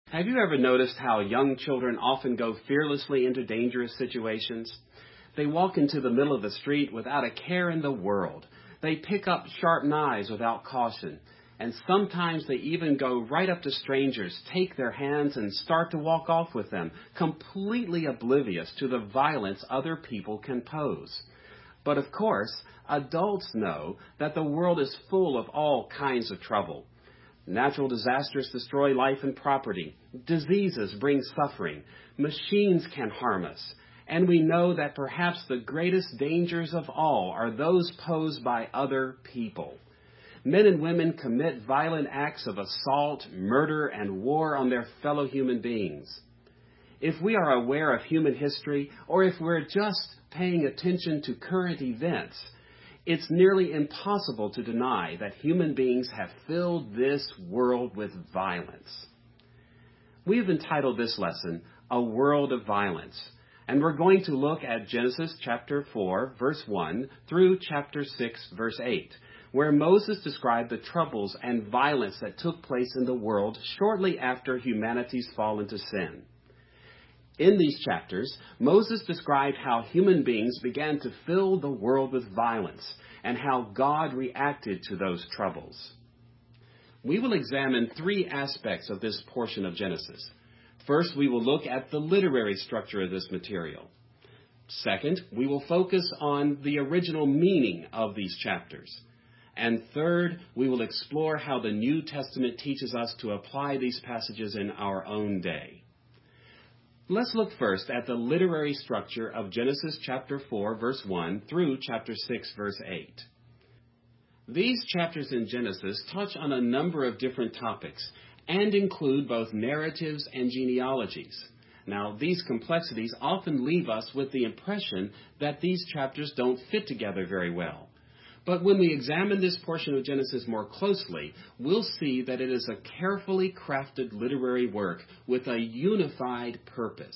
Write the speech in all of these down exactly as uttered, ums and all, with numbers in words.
Have you ever noticed how young children often go fearlessly into dangerous situations? They walk into the middle of the street without a care in the world. They pick up sharp knives without caution. And sometimes they even go right up to strangers, take their hands, and start to walk off with them, completely oblivious to the violence other people can pose. But of course, adults know that the world is full of all kinds of trouble. Natural disasters destroy life and property. Diseases bring suffering. Machines can harm us. And we know that perhaps the greatest dangers of all are those posed by other people. Men and women commit violent acts of assault, murder, and war on their fellow human beings. If we are aware of human history, or if we're just paying attention to current events, it's nearly impossible to deny that human beings have filled this world with violence. We've entitled this lesson, A World of Violence, and we're going to look at Genesis chapter four, verse one, through chapter six, verse eight, where Moses described the troubles and violence that took place in the world shortly after humanity's fall into sin. In these chapters, Moses described how human beings began to fill the world with violence and how God reacted to those troubles. We will examine three aspects of this portion of Genesis. First, we will look at the literary structure of this material. Second, we will focus on the original meaning of these chapters. And third, we will explore how the New Testament teaches us to apply these passages in our own day. Let's look first at the literary structure of Genesis chapter four, verse one, through chapter six, verse eight. These chapters in Genesis touch on a number of different topics and include both narratives and genealogies. Now, these complexities often leave us with the impression that these chapters don't fit together very well. But when we examine this portion of Genesis more closely, we'll see that it is a carefully crafted literary work with a unified purpose.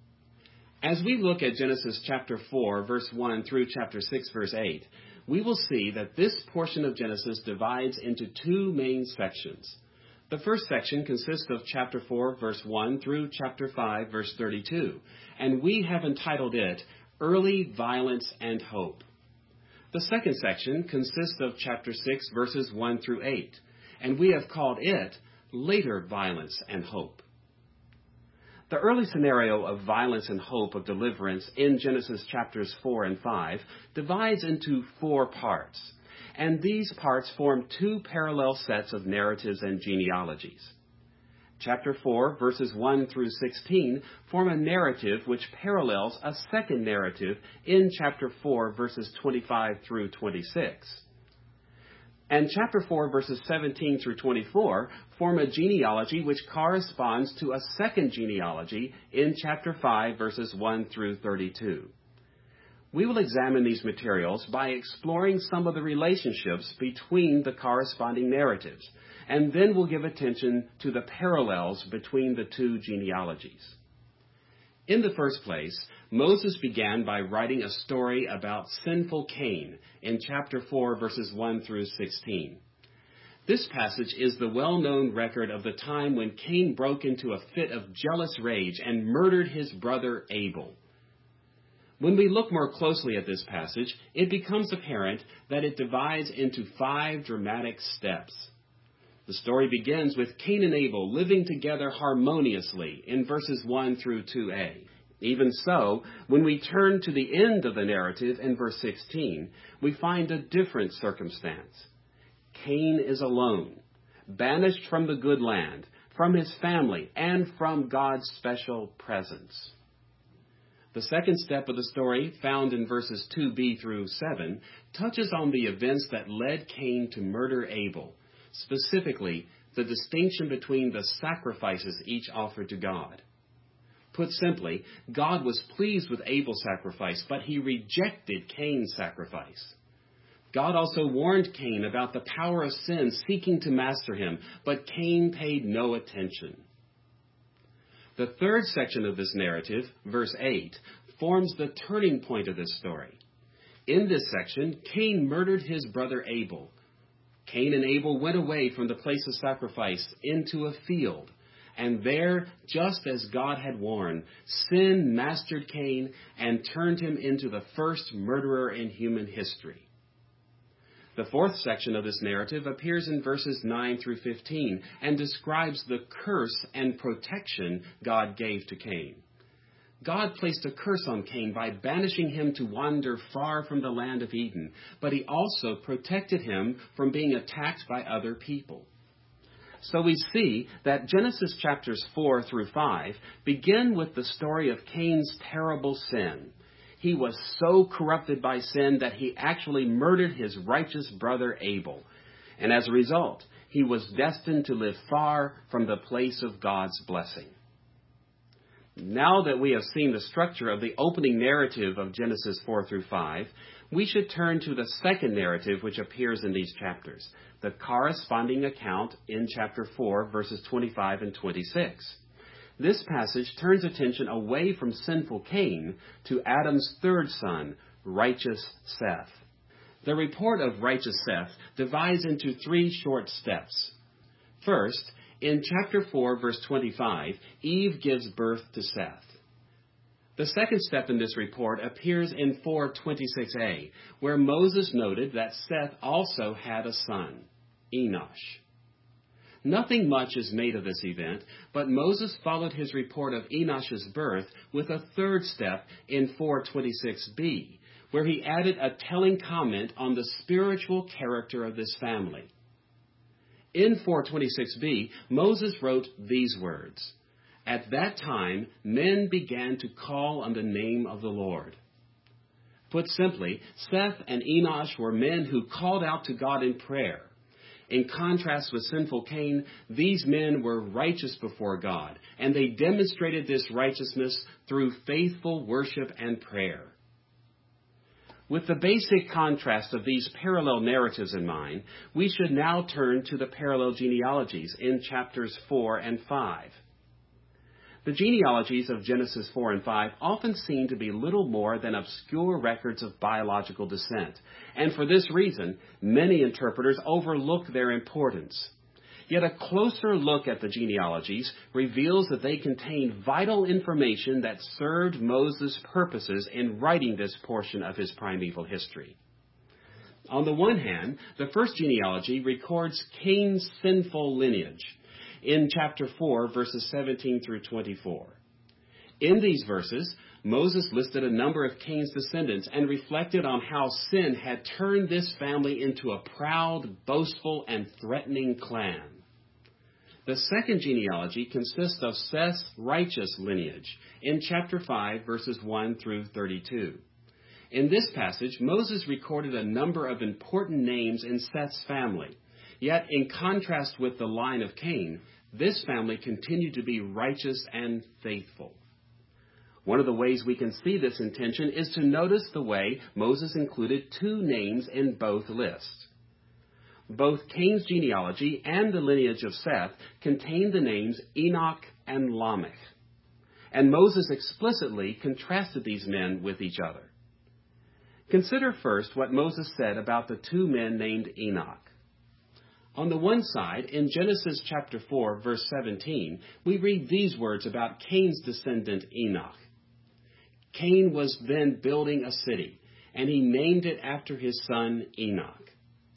As we look at Genesis chapter four, verse one through chapter six, verse eight, we will see that this portion of Genesis divides into two main sections. The first section consists of chapter four, verse one through chapter five, verse thirty-two, and we have entitled it, Early Violence and Hope. The second section consists of chapter six, verses one through eight, and we have called it Later Violence and Hope. The early scenario of violence and hope of deliverance in Genesis chapters four and five divides into four parts, and these parts form two parallel sets of narratives and genealogies. Chapter four, verses one through sixteen, form a narrative which parallels a second narrative in chapter four, verses twenty-five through twenty-six. And chapter four, verses seventeen through twenty-four, form a genealogy which corresponds to a second genealogy in chapter five, verses one through thirty-two. We will examine these materials by exploring some of the relationships between the corresponding narratives, and then we'll give attention to the parallels between the two genealogies. In the first place, Moses began by writing a story about sinful Cain in chapter four, verses one through sixteen. This passage is the well-known record of the time when Cain broke into a fit of jealous rage and murdered his brother Abel. When we look more closely at this passage, it becomes apparent that it divides into five dramatic steps. The story begins with Cain and Abel living together harmoniously in verses one through two a. Even so, when we turn to the end of the narrative in verse sixteen, we find a different circumstance. Cain is alone, banished from the good land, from his family, and from God's special presence. The second step of the story, found in verses two b through seven, touches on the events that led Cain to murder Abel, specifically the distinction between the sacrifices each offered to God. Put simply, God was pleased with Abel's sacrifice, but he rejected Cain's sacrifice. God also warned Cain about the power of sin seeking to master him, but Cain paid no attention. The third section of this narrative, verse eight, forms the turning point of this story. In this section, Cain murdered his brother Abel. Cain and Abel went away from the place of sacrifice into a field, And there, just as God had warned, sin mastered Cain and turned him into the first murderer in human history. The fourth section of this narrative appears in verses nine through fifteen and describes the curse and protection God gave to Cain. God placed a curse on Cain by banishing him to wander far from the land of Eden, but he also protected him from being attacked by other people. So we see that Genesis chapters four through five begin with the story of Cain's terrible sin. He was so corrupted by sin that he actually murdered his righteous brother Abel. And as a result, he was destined to live far from the place of God's blessing. Now that we have seen the structure of the opening narrative of Genesis four through five, we should turn to the second narrative which appears in these chapters, the corresponding account in chapter four, verses twenty-five and twenty-six. This passage turns attention away from sinful Cain to Adam's third son, righteous Seth. The report of righteous Seth divides into three short steps. First, in chapter four, verse twenty-five, Eve gives birth to Seth. The second step in this report appears in four twenty-six a, where Moses noted that Seth also had a son, Enosh. Nothing much is made of this event, but Moses followed his report of Enosh's birth with a third step in four twenty-six b, where he added a telling comment on the spiritual character of this family. In four twenty-six b, Moses wrote these words, "At that time, men began to call on the name of the Lord." Put simply, Seth and Enosh were men who called out to God in prayer. In contrast with sinful Cain, these men were righteous before God, and they demonstrated this righteousness through faithful worship and prayer. With the basic contrast of these parallel narratives in mind, we should now turn to the parallel genealogies in chapters four and five. The genealogies of Genesis four and five often seem to be little more than obscure records of biological descent, and for this reason, many interpreters overlook their importance. Yet a closer look at the genealogies reveals that they contain vital information that served Moses' purposes in writing this portion of his primeval history. On the one hand, the first genealogy records Cain's sinful lineage in chapter four, verses seventeen through twenty-four. In these verses, Moses listed a number of Cain's descendants and reflected on how sin had turned this family into a proud, boastful, and threatening clan. The second genealogy consists of Seth's righteous lineage in chapter five, verses one through thirty-two. In this passage, Moses recorded a number of important names in Seth's family. Yet, in contrast with the line of Cain, this family continued to be righteous and faithful. One of the ways we can see this intention is to notice the way Moses included two names in both lists. Both Cain's genealogy and the lineage of Seth contain the names Enoch and Lamech, and Moses explicitly contrasted these men with each other. Consider first what Moses said about the two men named Enoch. On the one side, in Genesis chapter four, verse seventeen, we read these words about Cain's descendant Enoch. Cain was then building a city, and he named it after his son Enoch.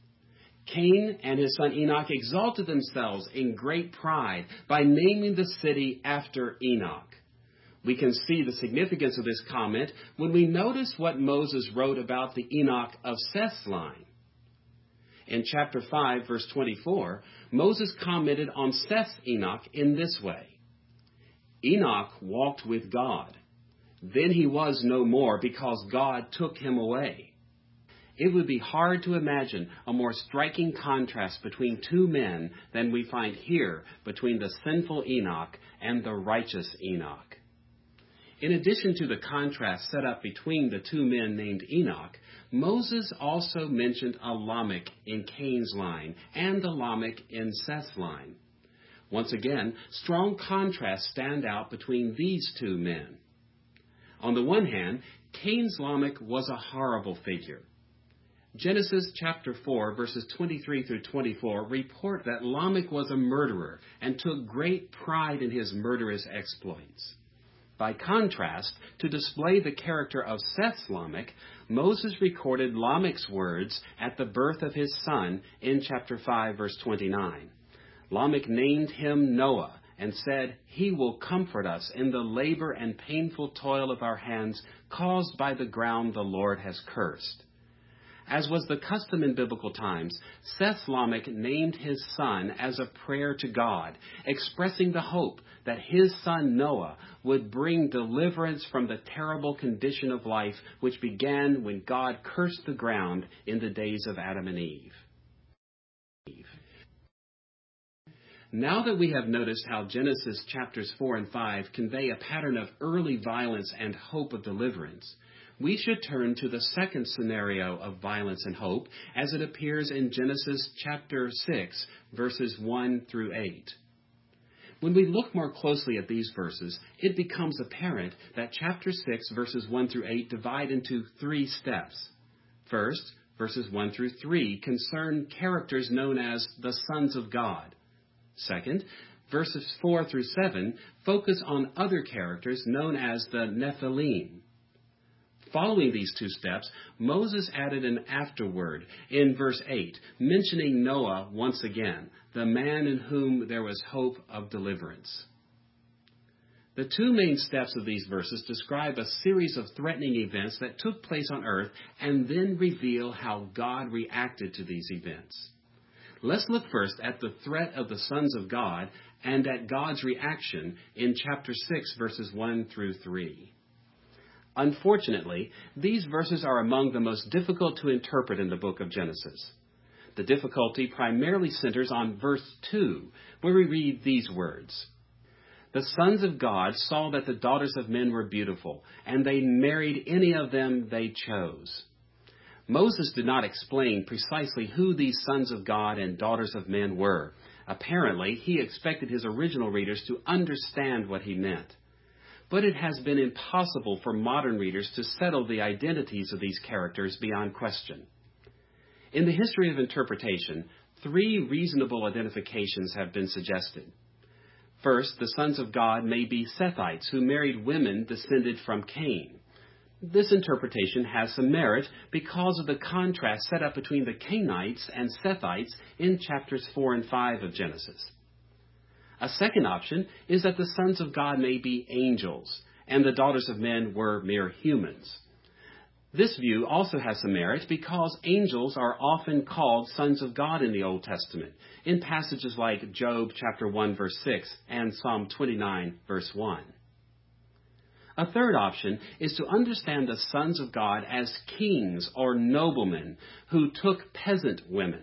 Cain and his son Enoch exalted themselves in great pride by naming the city after Enoch. We can see the significance of this comment when we notice what Moses wrote about the Enoch of Seth's line. In chapter five, verse twenty-four, Moses commented on Seth's Enoch in this way. Enoch walked with God. Then he was no more because God took him away. It would be hard to imagine a more striking contrast between two men than we find here between the sinful Enoch and the righteous Enoch. In addition to the contrast set up between the two men named Enoch, Moses also mentioned a Lamech in Cain's line and a Lamech in Seth's line. Once again, strong contrasts stand out between these two men. On the one hand, Cain's Lamech was a horrible figure. Genesis chapter four, verses twenty-three through twenty-four report that Lamech was a murderer and took great pride in his murderous exploits. By contrast, to display the character of Seth's Lamech, Moses recorded Lamech's words at the birth of his son in chapter five, verse twenty-nine. Lamech named him Noah and said, "He will comfort us in the labor and painful toil of our hands caused by the ground the Lord has cursed." As was the custom in biblical times, Seth's Lamech named his son as a prayer to God, expressing the hope that his son Noah would bring deliverance from the terrible condition of life which began when God cursed the ground in the days of Adam and Eve. Now that we have noticed how Genesis chapters four and five convey a pattern of early violence and hope of deliverance, we should turn to the second scenario of violence and hope as it appears in Genesis chapter six, verses one through eight. When we look more closely at these verses, it becomes apparent that chapter six, verses one through eight divide into three steps. First, verses one through three concern characters known as the sons of God. Second, verses four through seven focus on other characters known as the Nephilim. Following these two steps, Moses added an afterword in verse eight, mentioning Noah once again, the man in whom there was hope of deliverance. The two main steps of these verses describe a series of threatening events that took place on earth and then reveal how God reacted to these events. Let's look first at the threat of the sons of God and at God's reaction in chapter six, verses one through three. Unfortunately, these verses are among the most difficult to interpret in the book of Genesis. The difficulty primarily centers on verse two, where we read these words. The sons of God saw that the daughters of men were beautiful, and they married any of them they chose. Moses did not explain precisely who these sons of God and daughters of men were. Apparently, he expected his original readers to understand what he meant. But it has been impossible for modern readers to settle the identities of these characters beyond question. In the history of interpretation, three reasonable identifications have been suggested. First, the sons of God may be Sethites who married women descended from Cain. This interpretation has some merit because of the contrast set up between the Cainites and Sethites in chapters four and five of Genesis. A second option is that the sons of God may be angels, and the daughters of men were mere humans. This view also has some merit because angels are often called sons of God in the Old Testament, in passages like Job chapter one, verse six, and Psalm twenty-nine, verse one. A third option is to understand the sons of God as kings or noblemen who took peasant women.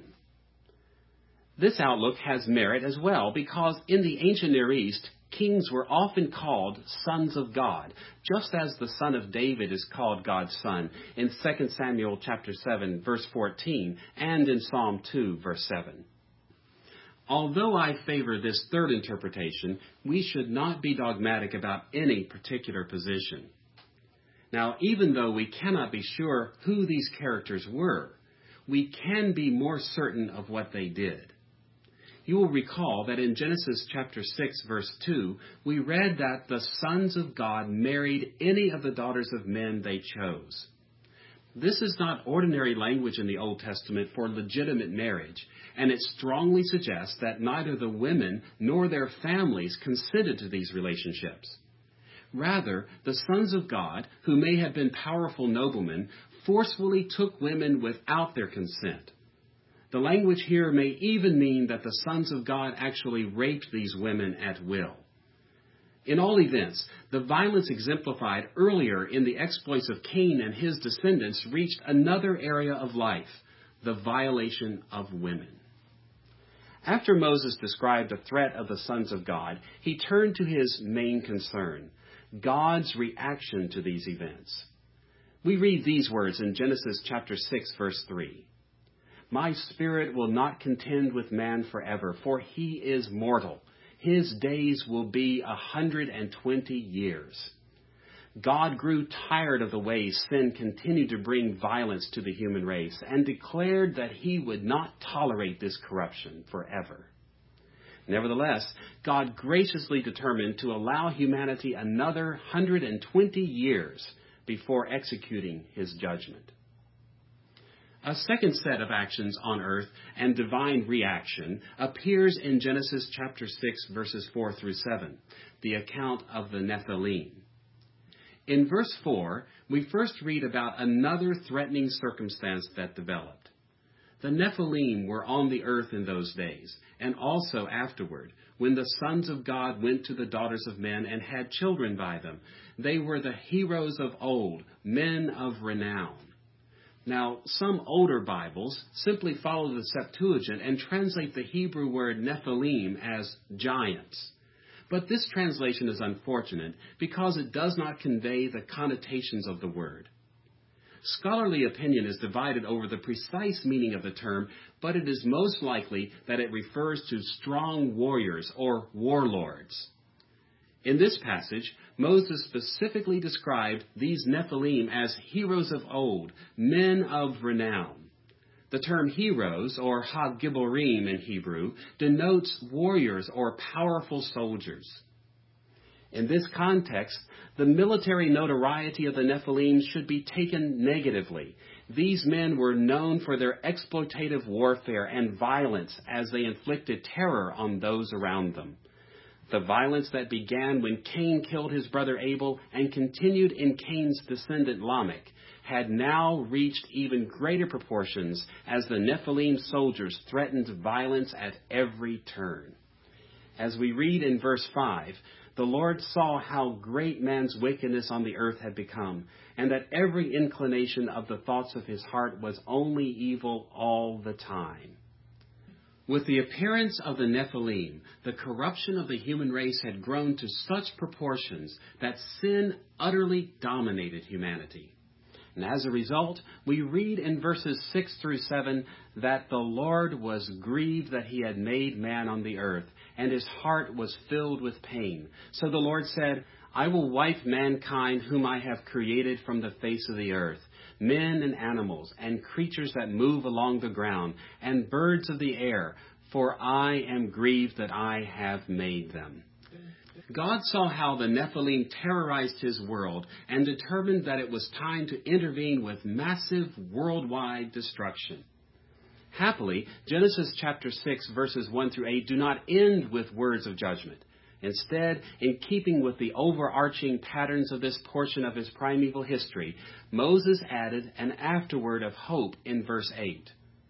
This outlook has merit as well because in the ancient Near East, kings were often called sons of God, just as the son of David is called God's son in Second Samuel chapter seven, verse fourteen, and in Psalm two, verse seven. Although I favor this third interpretation, we should not be dogmatic about any particular position. Now, even though we cannot be sure who these characters were, we can be more certain of what they did. You will recall that in Genesis chapter six, verse two, we read that the sons of God married any of the daughters of men they chose. This is not ordinary language in the Old Testament for legitimate marriage, and it strongly suggests that neither the women nor their families consented to these relationships. Rather, the sons of God, who may have been powerful noblemen, forcefully took women without their consent. The language here may even mean that the sons of God actually raped these women at will. In all events, the violence exemplified earlier in the exploits of Cain and his descendants reached another area of life, the violation of women. After Moses described the threat of the sons of God, he turned to his main concern, God's reaction to these events. We read these words in Genesis chapter six, verse three. My spirit will not contend with man forever, for he is mortal. His days will be a hundred and twenty years. God grew tired of the way sin continued to bring violence to the human race and declared that he would not tolerate this corruption forever. Nevertheless, God graciously determined to allow humanity another one hundred twenty years before executing his judgment. A second set of actions on earth and divine reaction appears in Genesis chapter six, verses four through seven, the account of the Nephilim. In verse four, we first read about another threatening circumstance that developed. The Nephilim were on the earth in those days, and also afterward, when the sons of God went to the daughters of men and had children by them. They were the heroes of old, men of renown. Now, some older Bibles simply follow the Septuagint and translate the Hebrew word Nephilim as giants. But this translation is unfortunate because it does not convey the connotations of the word. Scholarly opinion is divided over the precise meaning of the term, but it is most likely that it refers to strong warriors or warlords. In this passage, Moses specifically described these Nephilim as heroes of old, men of renown. The term heroes, or ha-giborim in Hebrew, denotes warriors or powerful soldiers. In this context, the military notoriety of the Nephilim should be taken negatively. These men were known for their exploitative warfare and violence as they inflicted terror on those around them. The violence that began when Cain killed his brother Abel and continued in Cain's descendant Lamech had now reached even greater proportions as the Nephilim soldiers threatened violence at every turn. As we read in verse five, the Lord saw how great man's wickedness on the earth had become, and that every inclination of the thoughts of his heart was only evil all the time. With the appearance of the Nephilim, the corruption of the human race had grown to such proportions that sin utterly dominated humanity. And as a result, we read in verses six through seven that the Lord was grieved that he had made man on the earth, and his heart was filled with pain. So the Lord said, I will wipe mankind whom I have created from the face of the earth, men and animals, and creatures that move along the ground, and birds of the air, for I am grieved that I have made them. God saw how the Nephilim terrorized his world and determined that it was time to intervene with massive worldwide destruction. Happily, Genesis chapter six, verses one through eight do not end with words of judgment. Instead, in keeping with the overarching patterns of this portion of his primeval history, Moses added an afterword of hope in verse eight.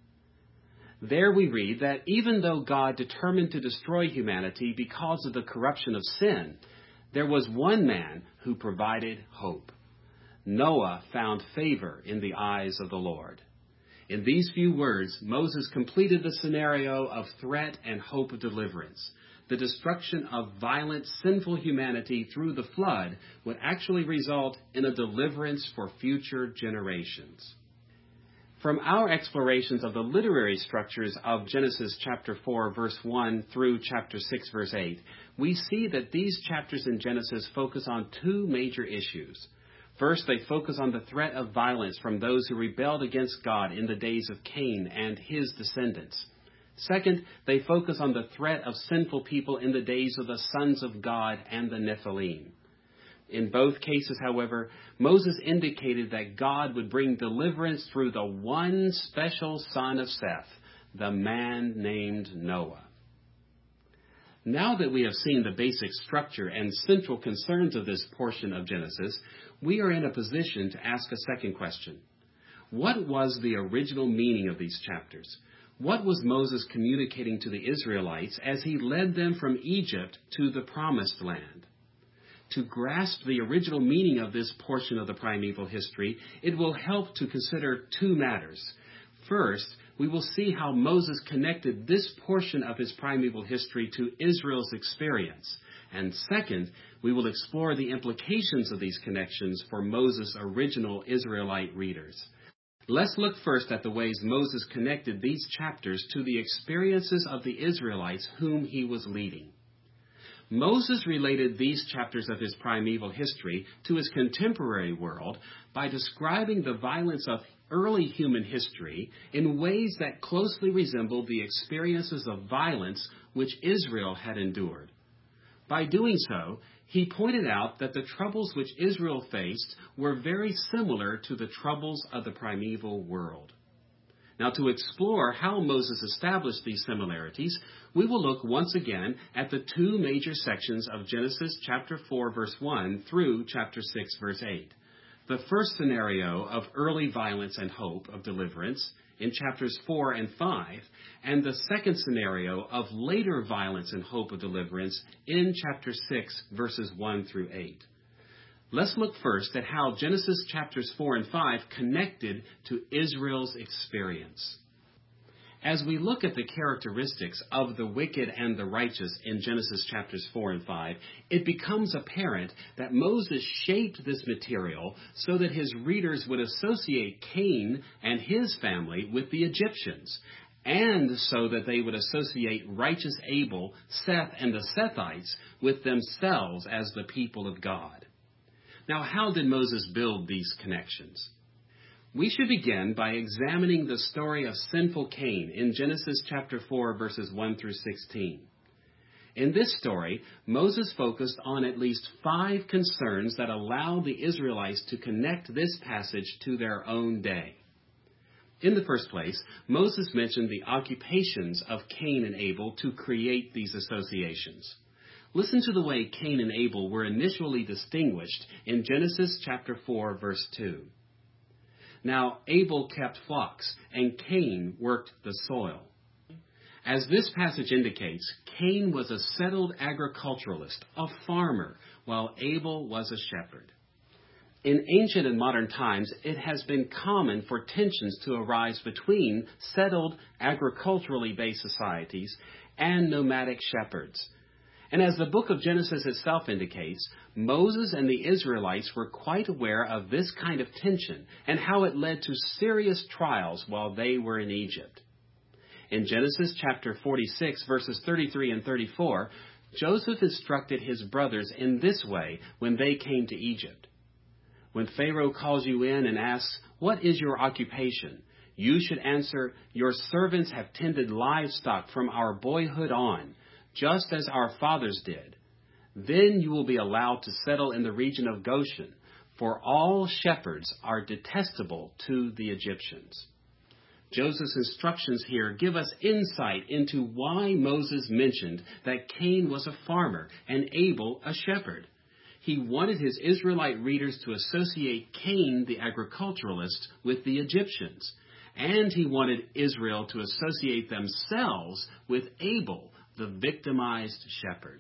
There we read that even though God determined to destroy humanity because of the corruption of sin, there was one man who provided hope. Noah found favor in the eyes of the Lord. In these few words, Moses completed the scenario of threat and hope of deliverance. The destruction of violent, sinful humanity through the flood would actually result in a deliverance for future generations. From our explorations of the literary structures of Genesis chapter four, verse one through chapter six, verse eight, we see that these chapters in Genesis focus on two major issues. First, they focus on the threat of violence from those who rebelled against God in the days of Cain and his descendants. Second, they focus on the threat of sinful people in the days of the sons of God and the Nephilim. In both cases, however, Moses indicated that God would bring deliverance through the one special son of Seth, the man named Noah. Now that we have seen the basic structure and central concerns of this portion of Genesis, we are in a position to ask a second question. What was the original meaning of these chapters? What was Moses communicating to the Israelites as he led them from Egypt to the Promised Land? To grasp the original meaning of this portion of the primeval history, it will help to consider two matters. First, we will see how Moses connected this portion of his primeval history to Israel's experience. And second, we will explore the implications of these connections for Moses' original Israelite readers. Let's look first at the ways Moses connected these chapters to the experiences of the Israelites whom he was leading. Moses related these chapters of his primeval history to his contemporary world by describing the violence of early human history in ways that closely resembled the experiences of violence which Israel had endured. By doing so, he pointed out that the troubles which Israel faced were very similar to the troubles of the primeval world. Now, to explore how Moses established these similarities, we will look once again at the two major sections of Genesis chapter four, verse one through chapter six, verse eight. The first scenario of early violence and hope of deliverance in chapters four and five, and the second scenario of later violence and hope of deliverance in chapter six, verses one through eight. Let's look first at how Genesis chapters four and five connected to Israel's experience. As we look at the characteristics of the wicked and the righteous in Genesis chapters four and five, it becomes apparent that Moses shaped this material so that his readers would associate Cain and his family with the Egyptians, and so that they would associate righteous Abel, Seth, and the Sethites with themselves as the people of God. Now, how did Moses build these connections? We should begin by examining the story of sinful Cain in Genesis chapter four, verses one through sixteen. In this story, Moses focused on at least five concerns that allow the Israelites to connect this passage to their own day. In the first place, Moses mentioned the occupations of Cain and Abel to create these associations. Listen to the way Cain and Abel were initially distinguished in Genesis chapter four, verse two. Now Abel kept flocks, and Cain worked the soil. As this passage indicates, Cain was a settled agriculturalist, a farmer, while Abel was a shepherd. In ancient and modern times, it has been common for tensions to arise between settled agriculturally based societies and nomadic shepherds. And as the book of Genesis itself indicates, Moses and the Israelites were quite aware of this kind of tension and how it led to serious trials while they were in Egypt. In Genesis chapter forty-six, verses thirty-three and thirty-four, Joseph instructed his brothers in this way when they came to Egypt. When Pharaoh calls you in and asks, "What is your occupation?" you should answer, "Your servants have tended livestock from our boyhood on, just as our fathers did. Then you will be allowed to settle in the region of Goshen, for all shepherds are detestable to the Egyptians." Joseph's instructions here give us insight into why Moses mentioned that Cain was a farmer and Abel a shepherd. He wanted his Israelite readers to associate Cain, the agriculturalist, with the Egyptians, and he wanted Israel to associate themselves with Abel, the victimized shepherd.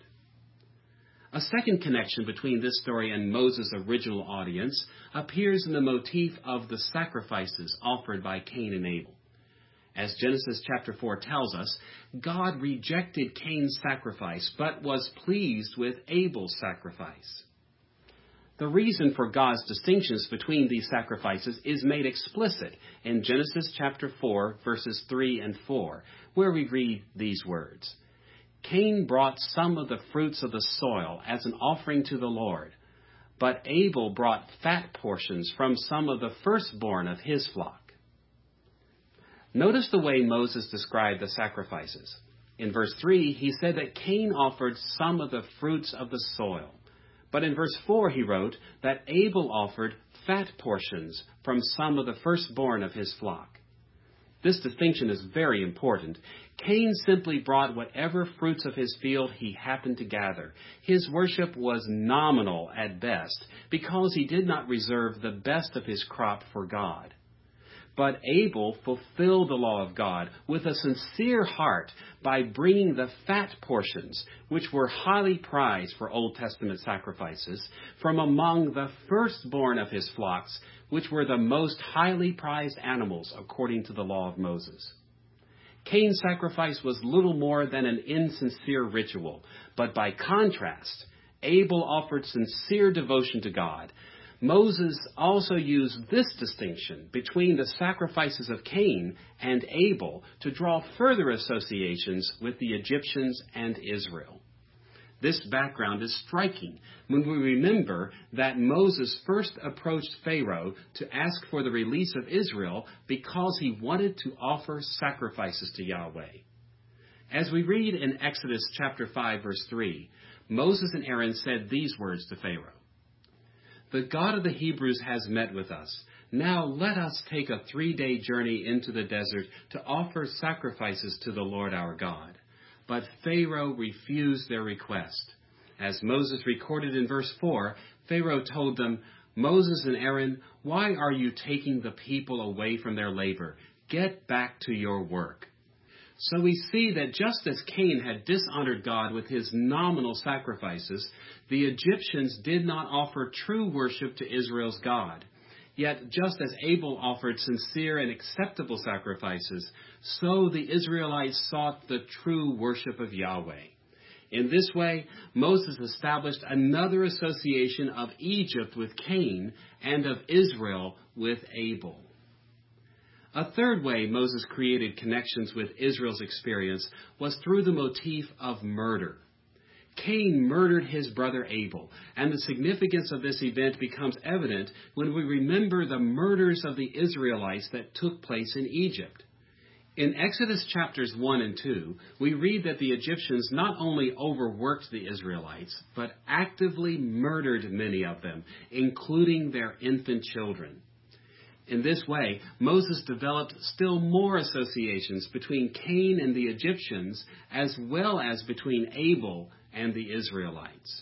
A second connection between this story and Moses' original audience appears in the motif of the sacrifices offered by Cain and Abel. As Genesis chapter four tells us, God rejected Cain's sacrifice, but was pleased with Abel's sacrifice. The reason for God's distinctions between these sacrifices is made explicit in Genesis chapter four, verses three and four, where we read these words. Cain brought some of the fruits of the soil as an offering to the Lord, but Abel brought fat portions from some of the firstborn of his flock. Notice the way Moses described the sacrifices. In verse three, he said that Cain offered some of the fruits of the soil. But in verse four, he wrote that Abel offered fat portions from some of the firstborn of his flock. This distinction is very important. Cain simply brought whatever fruits of his field he happened to gather. His worship was nominal at best because he did not reserve the best of his crop for God. But Abel fulfilled the law of God with a sincere heart by bringing the fat portions, which were highly prized for Old Testament sacrifices, from among the firstborn of his flocks, which were the most highly prized animals according to the law of Moses. Cain's sacrifice was little more than an insincere ritual, but by contrast, Abel offered sincere devotion to God. Moses also used this distinction between the sacrifices of Cain and Abel to draw further associations with the Egyptians and Israel. This background is striking when we remember that Moses first approached Pharaoh to ask for the release of Israel because he wanted to offer sacrifices to Yahweh. As we read in Exodus chapter five, verse three, Moses and Aaron said these words to Pharaoh: "The God of the Hebrews has met with us. Now let us take a three-day journey into the desert to offer sacrifices to the Lord our God." But Pharaoh refused their request. As Moses recorded in verse four, Pharaoh told them, "Moses and Aaron, why are you taking the people away from their labor? Get back to your work." So we see that just as Cain had dishonored God with his nominal sacrifices, the Egyptians did not offer true worship to Israel's God. Yet just as Abel offered sincere and acceptable sacrifices, so the Israelites sought the true worship of Yahweh. In this way, Moses established another association of Egypt with Cain and of Israel with Abel. A third way Moses created connections with Israel's experience was through the motif of murder. Cain murdered his brother Abel, and the significance of this event becomes evident when we remember the murders of the Israelites that took place in Egypt. In Exodus chapters one and two, we read that the Egyptians not only overworked the Israelites, but actively murdered many of them, including their infant children. In this way, Moses developed still more associations between Cain and the Egyptians, as well as between Abel and the Israelites.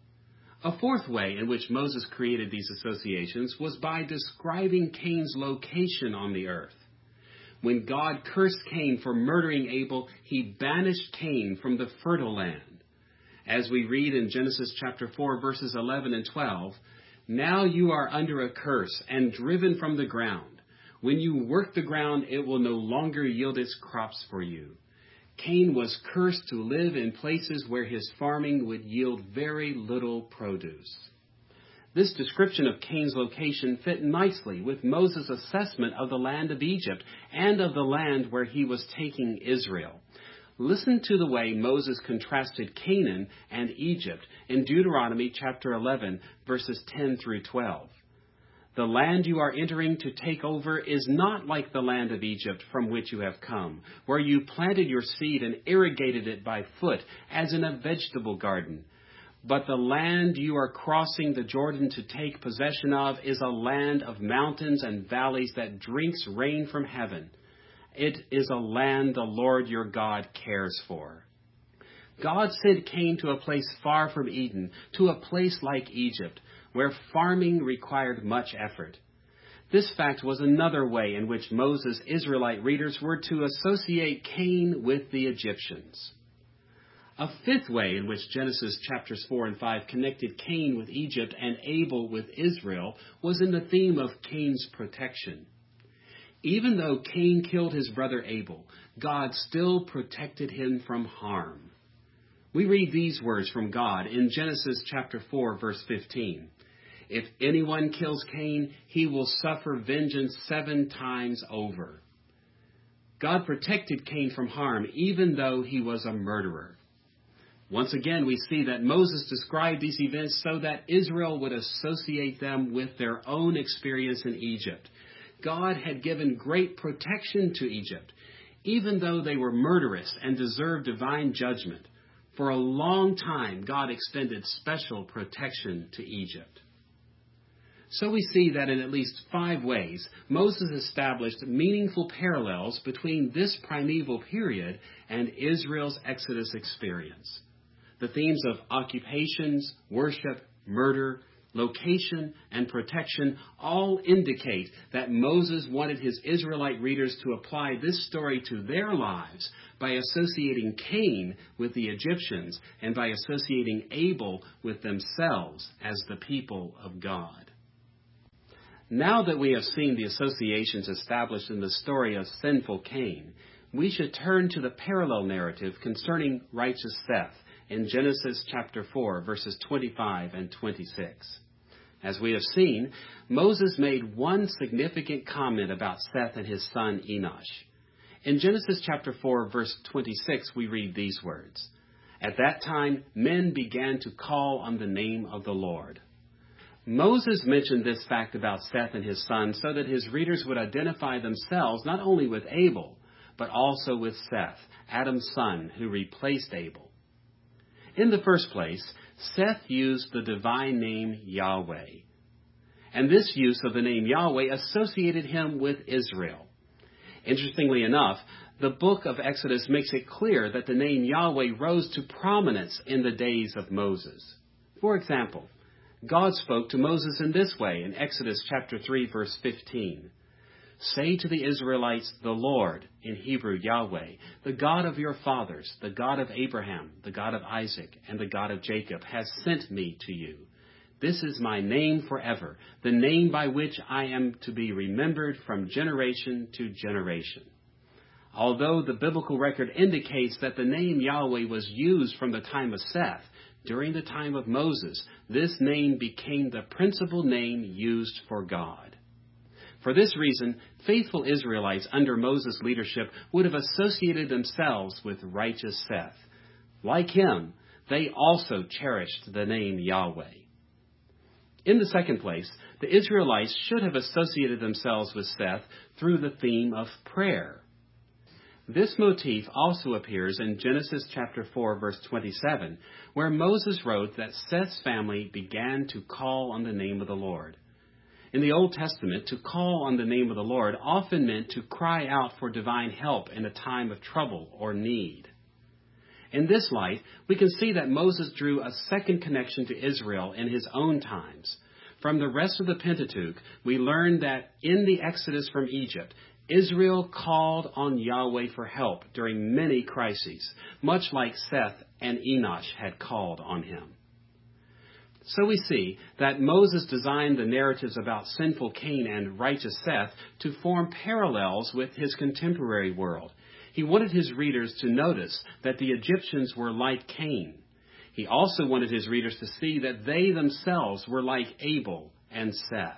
A fourth way in which Moses created these associations was by describing Cain's location on the earth. When God cursed Cain for murdering Abel, he banished Cain from the fertile land. As we read in Genesis chapter four, verses eleven and twelve, "Now you are under a curse and driven from the ground. When you work the ground, it will no longer yield its crops for you." Cain was cursed to live in places where his farming would yield very little produce. This description of Cain's location fit nicely with Moses' assessment of the land of Egypt and of the land where he was taking Israel. Listen to the way Moses contrasted Canaan and Egypt in Deuteronomy chapter eleven, verses ten through twelve. "The land you are entering to take over is not like the land of Egypt from which you have come, where you planted your seed and irrigated it by foot as in a vegetable garden. But the land you are crossing the Jordan to take possession of is a land of mountains and valleys that drinks rain from heaven. It is a land the Lord your God cares for." God sent Cain to a place far from Eden, to a place like Egypt, where farming required much effort. This fact was another way in which Moses' Israelite readers were to associate Cain with the Egyptians. A fifth way in which Genesis chapters four and five connected Cain with Egypt and Abel with Israel was in the theme of Cain's protection. Even though Cain killed his brother Abel, God still protected him from harm. We read these words from God in Genesis chapter four, verse fifteen. "If anyone kills Cain, he will suffer vengeance seven times over." God protected Cain from harm, even though he was a murderer. Once again, we see that Moses described these events so that Israel would associate them with their own experience in Egypt. God had given great protection to Egypt, even though they were murderous and deserved divine judgment. For a long time, God extended special protection to Egypt. So we see that in at least five ways, Moses established meaningful parallels between this primeval period and Israel's Exodus experience. The themes of occupations, worship, murder, location, and protection all indicate that Moses wanted his Israelite readers to apply this story to their lives by associating Cain with the Egyptians and by associating Abel with themselves as the people of God. Now that we have seen the associations established in the story of sinful Cain, we should turn to the parallel narrative concerning righteous Seth in Genesis chapter four, verses twenty-five and twenty-six. As we have seen, Moses made one significant comment about Seth and his son Enosh. In Genesis chapter four, verse twenty-six, we read these words, At that time, men began to call on the name of the Lord. Moses mentioned this fact about Seth and his son so that his readers would identify themselves not only with Abel, but also with Seth, Adam's son, who replaced Abel. In the first place, Seth used the divine name Yahweh. And this use of the name Yahweh associated him with Israel. Interestingly enough, the book of Exodus makes it clear that the name Yahweh rose to prominence in the days of Moses. For example, God spoke to Moses in this way in Exodus chapter three, verse fifteen. Say to the Israelites, the Lord, in Hebrew Yahweh, the God of your fathers, the God of Abraham, the God of Isaac, and the God of Jacob, has sent me to you. This is my name forever, the name by which I am to be remembered from generation to generation. Although the biblical record indicates that the name Yahweh was used from the time of Seth, during the time of Moses, this name became the principal name used for God. For this reason, faithful Israelites under Moses' leadership would have associated themselves with righteous Seth. Like him, they also cherished the name Yahweh. In the second place, the Israelites should have associated themselves with Seth through the theme of prayer. This motif also appears in Genesis chapter four, verse twenty-seven, where Moses wrote that Seth's family began to call on the name of the Lord. In the Old Testament, to call on the name of the Lord often meant to cry out for divine help in a time of trouble or need. In this light, we can see that Moses drew a second connection to Israel in his own times. From the rest of the Pentateuch, we learn that in the Exodus from Egypt, Israel called on Yahweh for help during many crises, much like Seth and Enosh had called on him. So we see that Moses designed the narratives about sinful Cain and righteous Seth to form parallels with his contemporary world. He wanted his readers to notice that the Egyptians were like Cain. He also wanted his readers to see that they themselves were like Abel and Seth.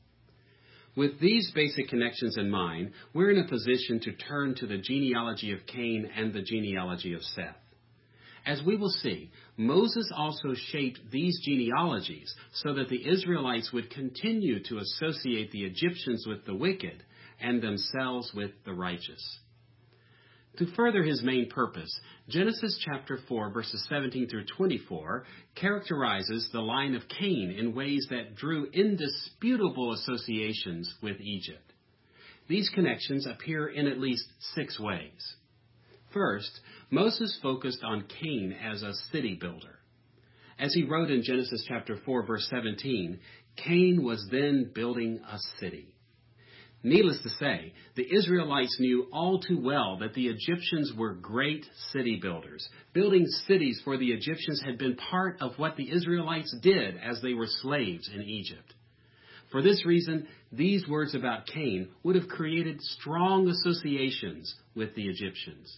With these basic connections in mind, we're in a position to turn to the genealogy of Cain and the genealogy of Seth. As we will see, Moses also shaped these genealogies so that the Israelites would continue to associate the Egyptians with the wicked and themselves with the righteous. To further his main purpose, Genesis chapter four, verses seventeen through twenty-four, characterizes the line of Cain in ways that drew indisputable associations with Egypt. These connections appear in at least six ways. First, Moses focused on Cain as a city builder. As he wrote in Genesis chapter four, verse seventeen, Cain was then building a city. Needless to say, the Israelites knew all too well that the Egyptians were great city builders. Building cities for the Egyptians had been part of what the Israelites did as they were slaves in Egypt. For this reason, these words about Cain would have created strong associations with the Egyptians.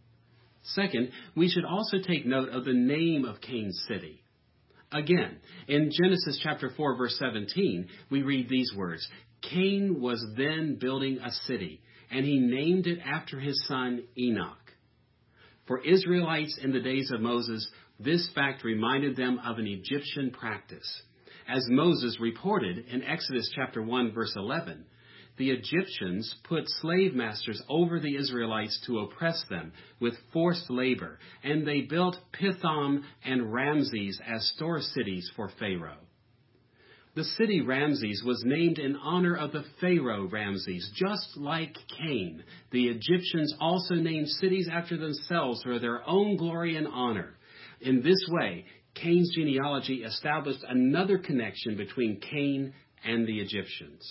Second, we should also take note of the name of Cain's city. Again, in Genesis chapter four, verse seventeen, we read these words, Cain was then building a city, and he named it after his son Enoch. For Israelites in the days of Moses, this fact reminded them of an Egyptian practice. As Moses reported in Exodus chapter one, verse eleven, the Egyptians put slave masters over the Israelites to oppress them with forced labor, and they built Pithom and Ramses as store cities for Pharaoh. The city Ramses was named in honor of the Pharaoh Ramses. Just like Cain, the Egyptians also named cities after themselves for their own glory and honor. In this way, Cain's genealogy established another connection between Cain and the Egyptians.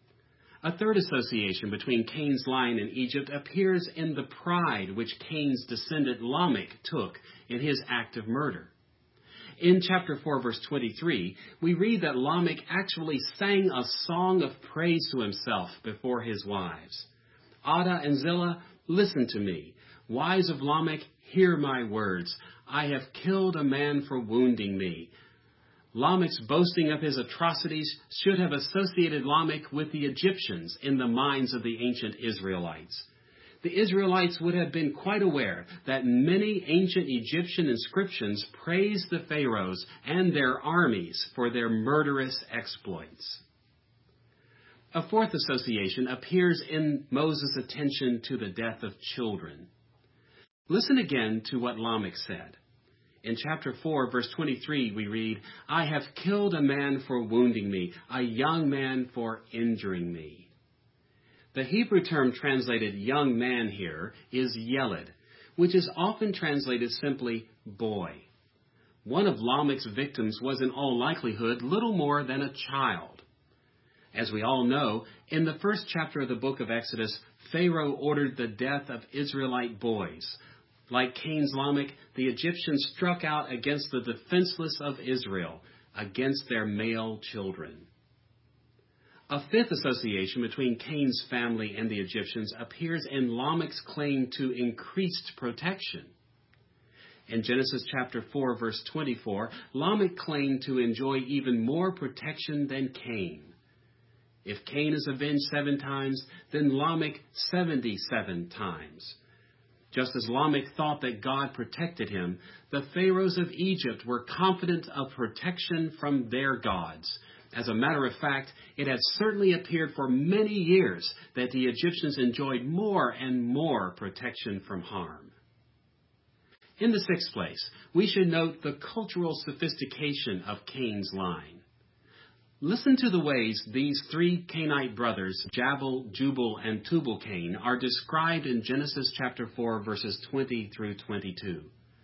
A third association between Cain's line and Egypt appears in the pride which Cain's descendant Lamech took in his act of murder. In chapter four, verse twenty-three, we read that Lamech actually sang a song of praise to himself before his wives. Adah and Zillah, listen to me. Wives of Lamech, hear my words. I have killed a man for wounding me. Lamech's boasting of his atrocities should have associated Lamech with the Egyptians in the minds of the ancient Israelites. The Israelites would have been quite aware that many ancient Egyptian inscriptions praised the pharaohs and their armies for their murderous exploits. A fourth association appears in Moses' attention to the death of children. Listen again to what Lamech said. In chapter four, verse twenty-three, we read, "I have killed a man for wounding me, a young man for injuring me." The Hebrew term translated young man here is yeled, which is often translated simply boy. One of Lamech's victims was in all likelihood little more than a child. As we all know, in the first chapter of the book of Exodus, Pharaoh ordered the death of Israelite boys. Like Cain's Lamech, the Egyptians struck out against the defenseless of Israel, against their male children. A fifth association between Cain's family and the Egyptians appears in Lamech's claim to increased protection. In Genesis chapter four, verse twenty-four, Lamech claimed to enjoy even more protection than Cain. If Cain is avenged seven times, then Lamech seventy-seven times. Just as Lamech thought that God protected him, the pharaohs of Egypt were confident of protection from their gods. As a matter of fact, it had certainly appeared for many years that the Egyptians enjoyed more and more protection from harm. In the sixth place, we should note the cultural sophistication of Cain's line. Listen to the ways these three Cainite brothers, Jabal, Jubal, and Tubal-Cain, are described in Genesis chapter four, verses twenty through twenty-two.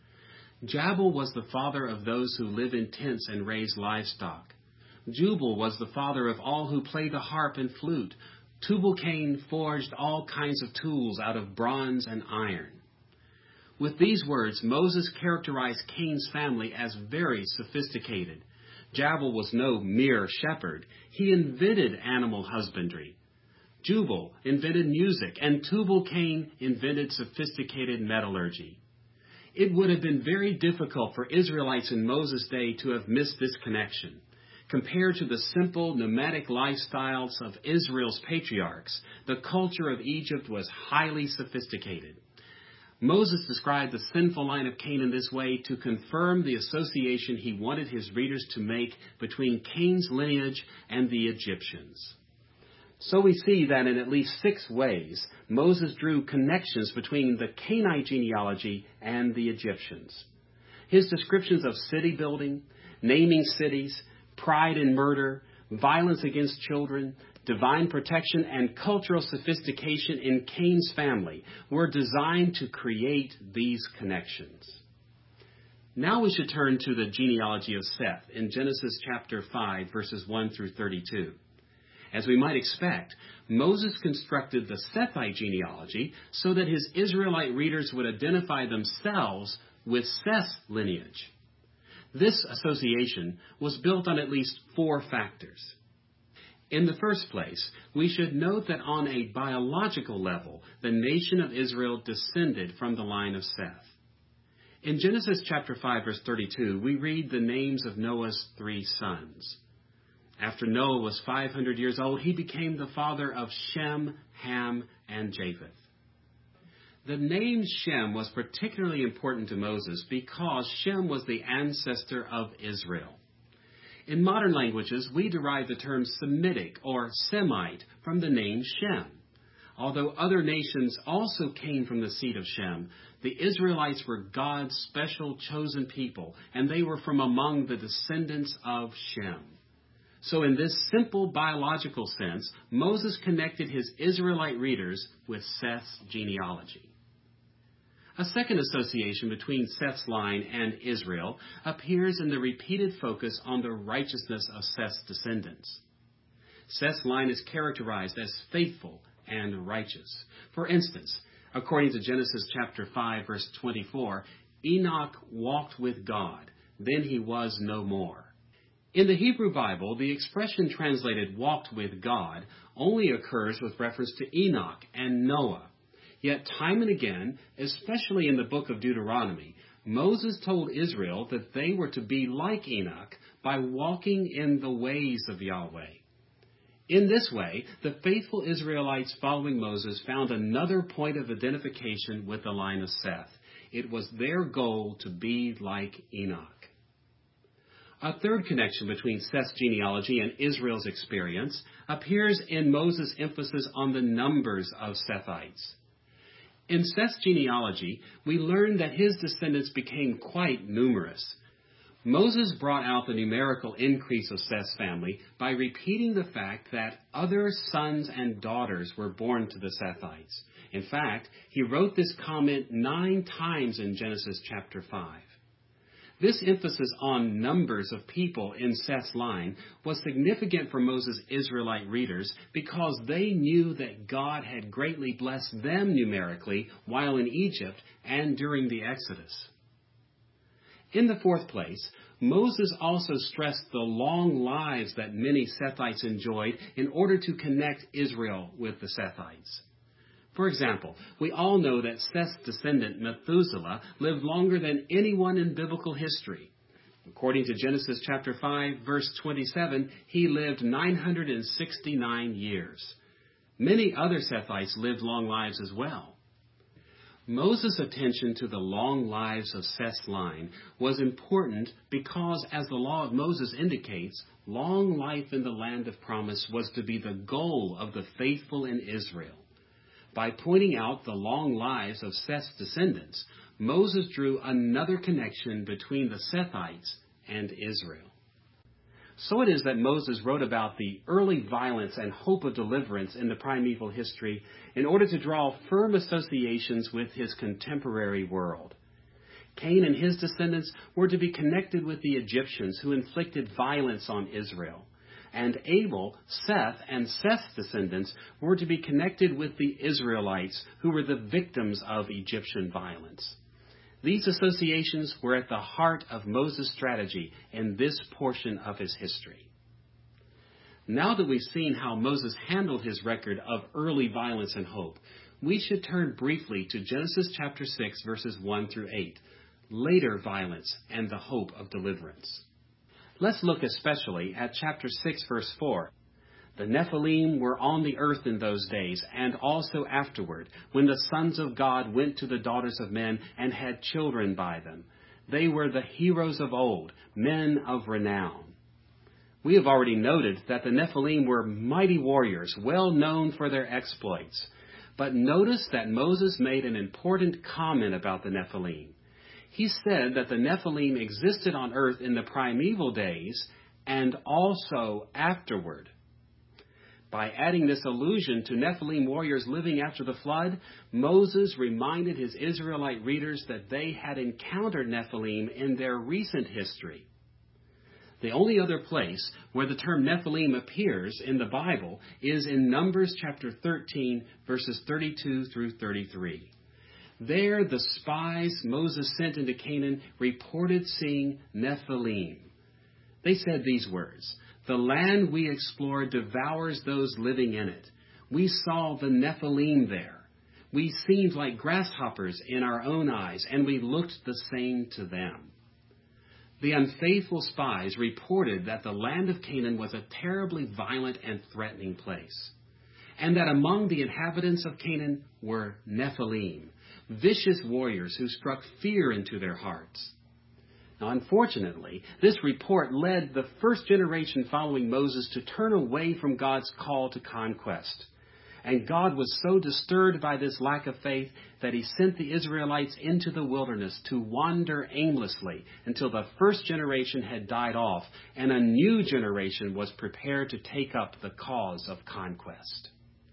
Jabal was the father of those who live in tents and raise livestock. Jubal was the father of all who play the harp and flute. Tubal-Cain forged all kinds of tools out of bronze and iron. With these words, Moses characterized Cain's family as very sophisticated. Jabal was no mere shepherd. He invented animal husbandry. Jubal invented music, and Tubal-Cain invented sophisticated metallurgy. It would have been very difficult for Israelites in Moses' day to have missed this connection. Compared to the simple nomadic lifestyles of Israel's patriarchs, the culture of Egypt was highly sophisticated. Moses described the sinful line of Cain in this way to confirm the association he wanted his readers to make between Cain's lineage and the Egyptians. So we see that in at least six ways, Moses drew connections between the Cainite genealogy and the Egyptians. His descriptions of city building, naming cities, pride in murder, violence against children, divine protection, and cultural sophistication in Cain's family were designed to create these connections. Now we should turn to the genealogy of Seth in Genesis chapter five, verses one through thirty-two. As we might expect, Moses constructed the Sethite genealogy so that his Israelite readers would identify themselves with Seth's lineage. This association was built on at least four factors. In the first place, we should note that on a biological level, the nation of Israel descended from the line of Seth. In Genesis chapter five, verse thirty-two, we read the names of Noah's three sons. After Noah was five hundred years old, he became the father of Shem, Ham, and Japheth. The name Shem was particularly important to Moses because Shem was the ancestor of Israel. In modern languages, we derive the term Semitic or Semite from the name Shem. Although other nations also came from the seed of Shem, the Israelites were God's special chosen people, and they were from among the descendants of Shem. So in this simple biological sense, Moses connected his Israelite readers with Seth's genealogy. A second association between Seth's line and Israel appears in the repeated focus on the righteousness of Seth's descendants. Seth's line is characterized as faithful and righteous. For instance, according to Genesis chapter five, verse twenty-four, Enoch walked with God, then he was no more. In the Hebrew Bible, the expression translated walked with God only occurs with reference to Enoch and Noah. Yet time and again, especially in the book of Deuteronomy, Moses told Israel that they were to be like Enoch by walking in the ways of Yahweh. In this way, the faithful Israelites following Moses found another point of identification with the line of Seth. It was their goal to be like Enoch. A third connection between Seth's genealogy and Israel's experience appears in Moses' emphasis on the numbers of Sethites. In Seth's genealogy, we learn that his descendants became quite numerous. Moses brought out the numerical increase of Seth's family by repeating the fact that other sons and daughters were born to the Sethites. In fact, he wrote this comment nine times in Genesis chapter five. This emphasis on numbers of people in Seth's line was significant for Moses' Israelite readers because they knew that God had greatly blessed them numerically while in Egypt and during the Exodus. In the fourth place, Moses also stressed the long lives that many Sethites enjoyed in order to connect Israel with the Sethites. For example, we all know that Seth's descendant Methuselah lived longer than anyone in biblical history. According to Genesis chapter five, verse twenty-seven, he lived nine hundred sixty-nine years. Many other Sethites lived long lives as well. Moses' attention to the long lives of Seth's line was important because, as the law of Moses indicates, long life in the land of promise was to be the goal of the faithful in Israel. By pointing out the long lives of Seth's descendants, Moses drew another connection between the Sethites and Israel. So it is that Moses wrote about the early violence and hope of deliverance in the primeval history in order to draw firm associations with his contemporary world. Cain and his descendants were to be connected with the Egyptians who inflicted violence on Israel. And Abel, Seth, and Seth's descendants were to be connected with the Israelites who were the victims of Egyptian violence. These associations were at the heart of Moses' strategy in this portion of his history. Now that we've seen how Moses handled his record of early violence and hope, we should turn briefly to Genesis chapter six, verses one through eight, later violence and the hope of deliverance. Let's look especially at chapter six, verse four. The Nephilim were on the earth in those days, and also afterward, when the sons of God went to the daughters of men and had children by them. They were the heroes of old, men of renown. We have already noted that the Nephilim were mighty warriors, well known for their exploits. But notice that Moses made an important comment about the Nephilim. He said that the Nephilim existed on earth in the primeval days and also afterward. By adding this allusion to Nephilim warriors living after the flood, Moses reminded his Israelite readers that they had encountered Nephilim in their recent history. The only other place where the term Nephilim appears in the Bible is in Numbers chapter thirteen, verses thirty-two through thirty-three. There, the spies Moses sent into Canaan reported seeing Nephilim. They said these words, "The land we explored devours those living in it. We saw the Nephilim there. We seemed like grasshoppers in our own eyes, and we looked the same to them." The unfaithful spies reported that the land of Canaan was a terribly violent and threatening place, and that among the inhabitants of Canaan were Nephilim, vicious warriors who struck fear into their hearts. Now, unfortunately, this report led the first generation following Moses to turn away from God's call to conquest. And God was so disturbed by this lack of faith that he sent the Israelites into the wilderness to wander aimlessly until the first generation had died off and a new generation was prepared to take up the cause of conquest.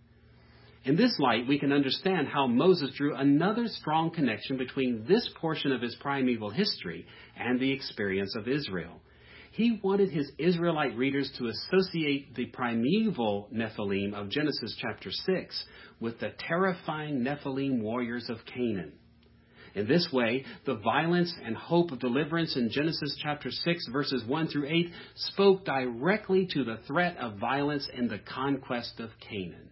In this light, we can understand how Moses drew another strong connection between this portion of his primeval history and the experience of Israel. He wanted his Israelite readers to associate the primeval Nephilim of Genesis chapter six with the terrifying Nephilim warriors of Canaan. In this way, the violence and hope of deliverance in Genesis chapter six, verses one through eight, spoke directly to the threat of violence in the conquest of Canaan.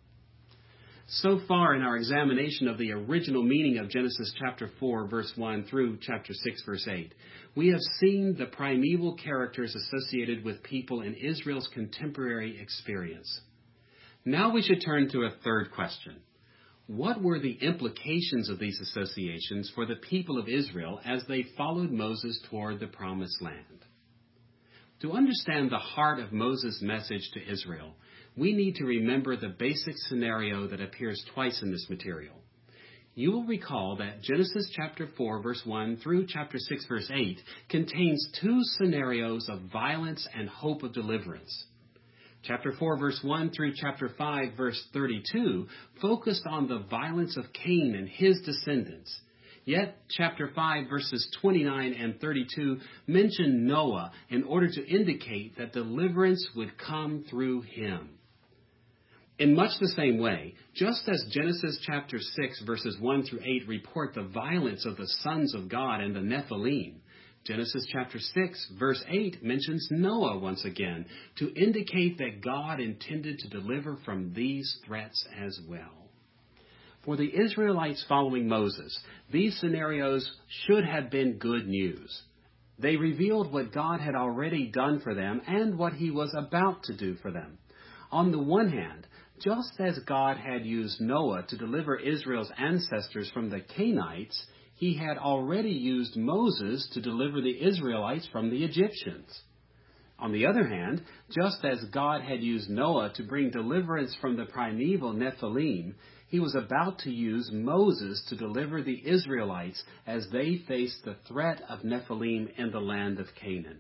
So far in our examination of the original meaning of Genesis chapter four, verse one through chapter six, verse eight, we have seen the primeval characters associated with people in Israel's contemporary experience. Now we should turn to a third question. What were the implications of these associations for the people of Israel as they followed Moses toward the Promised Land? To understand the heart of Moses' message to Israel, we need to remember the basic scenario that appears twice in this material. You will recall that Genesis chapter four, verse one through chapter six, verse eight contains two scenarios of violence and hope of deliverance. Chapter four, verse one through chapter five, verse thirty-two focused on the violence of Cain and his descendants. Yet, chapter five, verses twenty-nine and thirty-two mention Noah in order to indicate that deliverance would come through him. In much the same way, just as Genesis chapter six, verses one through eight report the violence of the sons of God and the Nephilim, Genesis chapter six, verse eight mentions Noah once again to indicate that God intended to deliver from these threats as well. For the Israelites following Moses, these scenarios should have been good news. They revealed what God had already done for them and what he was about to do for them. On the one hand, just as God had used Noah to deliver Israel's ancestors from the Canaanites, he had already used Moses to deliver the Israelites from the Egyptians. On the other hand, just as God had used Noah to bring deliverance from the primeval Nephilim, he was about to use Moses to deliver the Israelites as they faced the threat of Nephilim in the land of Canaan.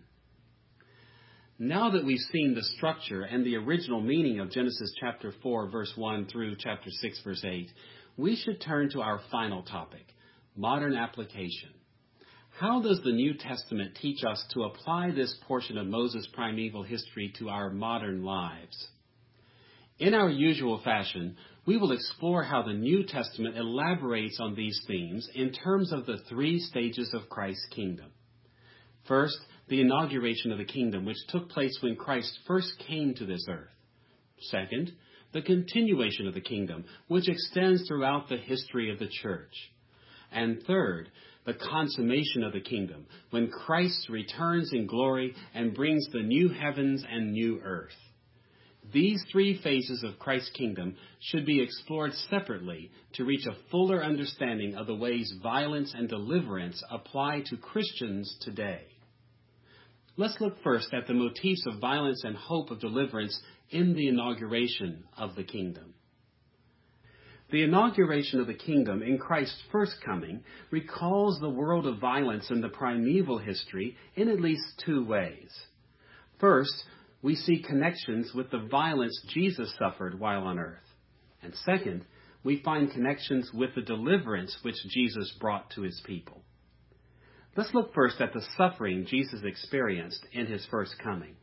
Now that we've seen the structure and the original meaning of Genesis chapter four, verse one through chapter six, verse eight, we should turn to our final topic, modern application. How does the New Testament teach us to apply this portion of Moses' primeval history to our modern lives? In our usual fashion, we will explore how the New Testament elaborates on these themes in terms of the three stages of Christ's kingdom. First, the inauguration of the kingdom, which took place when Christ first came to this earth. Second, the continuation of the kingdom, which extends throughout the history of the church. And third, the consummation of the kingdom, when Christ returns in glory and brings the new heavens and new earth. These three phases of Christ's kingdom should be explored separately to reach a fuller understanding of the ways violence and deliverance apply to Christians today. Let's look first at the motifs of violence and hope of deliverance in the inauguration of the kingdom. The inauguration of the kingdom in Christ's first coming recalls the world of violence in the primeval history in at least two ways. First, we see connections with the violence Jesus suffered while on earth. And second, we find connections with the deliverance which Jesus brought to his people. Let's look first at the suffering Jesus experienced in his first coming.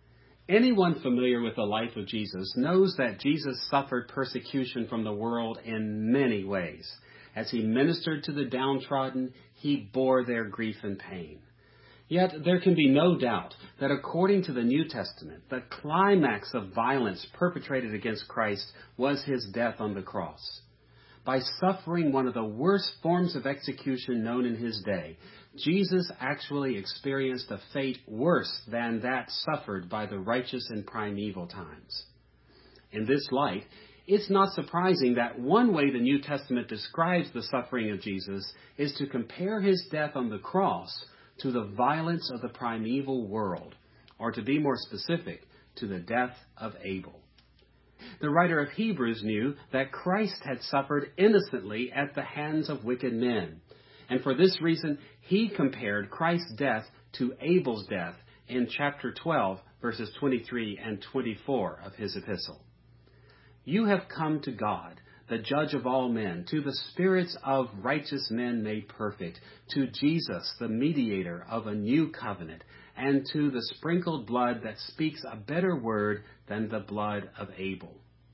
Anyone familiar with the life of Jesus knows that Jesus suffered persecution from the world in many ways. As he ministered to the downtrodden, he bore their grief and pain. Yet there can be no doubt that according to the New Testament, the climax of violence perpetrated against Christ was his death on the cross. By suffering one of the worst forms of execution known in his day, Jesus actually experienced a fate worse than that suffered by the righteous in primeval times. In this light, it's not surprising that one way the New Testament describes the suffering of Jesus is to compare his death on the cross to the violence of the primeval world, or to be more specific, to the death of Abel. The writer of Hebrews knew that Christ had suffered innocently at the hands of wicked men, and for this reason he compared Christ's death to Abel's death in chapter twelve, verses twenty-three and twenty-four of his epistle. You have come to God, the judge of all men, to the spirits of righteous men made perfect, to Jesus, the mediator of a new covenant, and to the sprinkled blood that speaks a better word than the blood of Abel.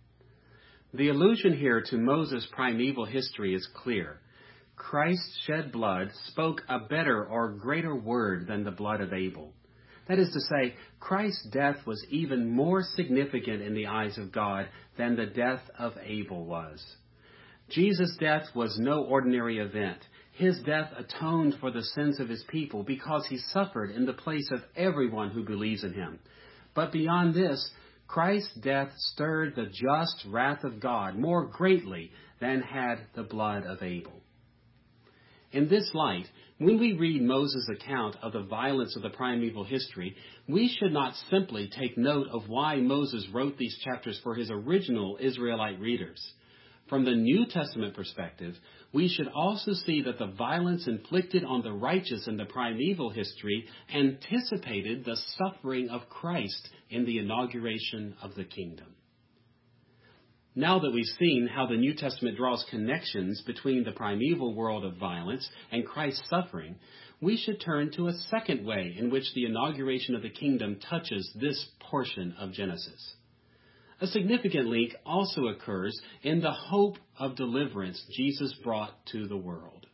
The allusion here to Moses' primeval history is clear. Christ's shed blood spoke a better or greater word than the blood of Abel. That is to say, Christ's death was even more significant in the eyes of God than the death of Abel was. Jesus' death was no ordinary event. His death atoned for the sins of his people because he suffered in the place of everyone who believes in him. But beyond this, Christ's death stirred the just wrath of God more greatly than had the blood of Abel. In this light, when we read Moses' account of the violence of the primeval history, we should not simply take note of why Moses wrote these chapters for his original Israelite readers. From the New Testament perspective, we should also see that the violence inflicted on the righteous in the primeval history anticipated the suffering of Christ in the inauguration of the kingdom. Now that we've seen how the New Testament draws connections between the primeval world of violence and Christ's suffering, we should turn to a second way in which the inauguration of the kingdom touches this portion of Genesis. A significant link also occurs in the hope of deliverance Jesus brought to the world.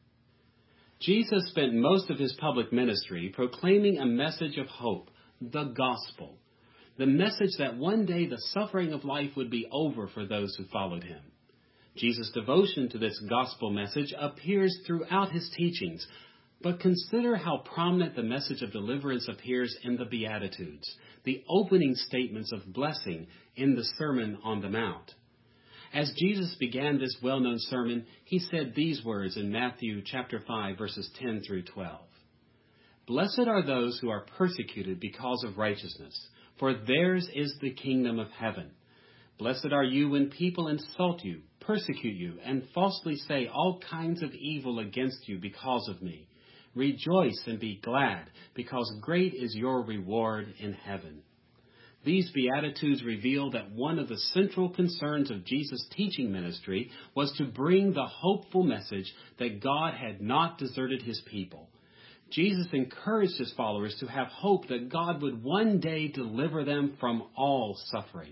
Jesus spent most of his public ministry proclaiming a message of hope, the gospel, the message that one day the suffering of life would be over for those who followed him. Jesus' devotion to this gospel message appears throughout his teachings, but consider how prominent the message of deliverance appears in the Beatitudes, the opening statements of blessing in the Sermon on the Mount. As Jesus began this well-known sermon, he said these words in Matthew chapter five, verses ten through twelve. Blessed are those who are persecuted because of righteousness, for theirs is the kingdom of heaven. Blessed are you when people insult you, persecute you, and falsely say all kinds of evil against you because of me. Rejoice and be glad, because great is your reward in heaven. These Beatitudes reveal that one of the central concerns of Jesus' teaching ministry was to bring the hopeful message that God had not deserted his people. Jesus encouraged his followers to have hope that God would one day deliver them from all suffering.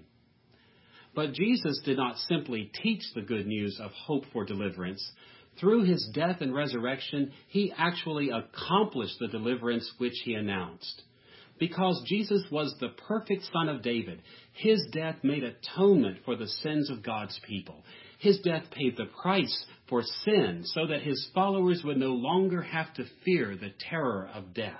But Jesus did not simply teach the good news of hope for deliverance. Through his death and resurrection, he actually accomplished the deliverance which he announced. Because Jesus was the perfect Son of David, his death made atonement for the sins of God's people. His death paid the price for sin so that his followers would no longer have to fear the terror of death.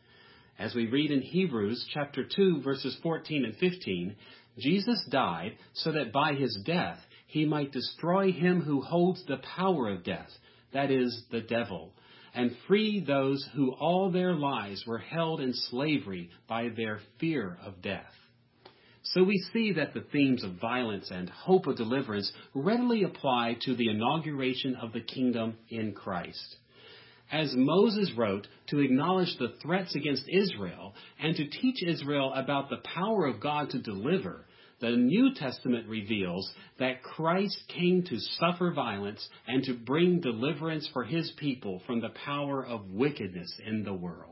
As we read in Hebrews chapter two, verses fourteen and fifteen, Jesus died so that by his death he might destroy him who holds the power of death, that is, the devil, and free those who all their lives were held in slavery by their fear of death. So we see that the themes of violence and hope of deliverance readily apply to the inauguration of the kingdom in Christ. As Moses wrote to acknowledge the threats against Israel and to teach Israel about the power of God to deliver, the New Testament reveals that Christ came to suffer violence and to bring deliverance for his people from the power of wickedness in the world.